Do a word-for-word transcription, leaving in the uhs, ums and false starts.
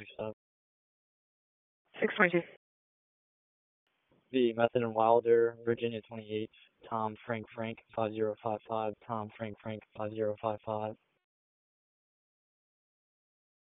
stuff. six twenty-two. The Method and Wilder, Virginia twenty-eight, Tom Frank Frank five zero five five, Tom Frank Frank five zero five five.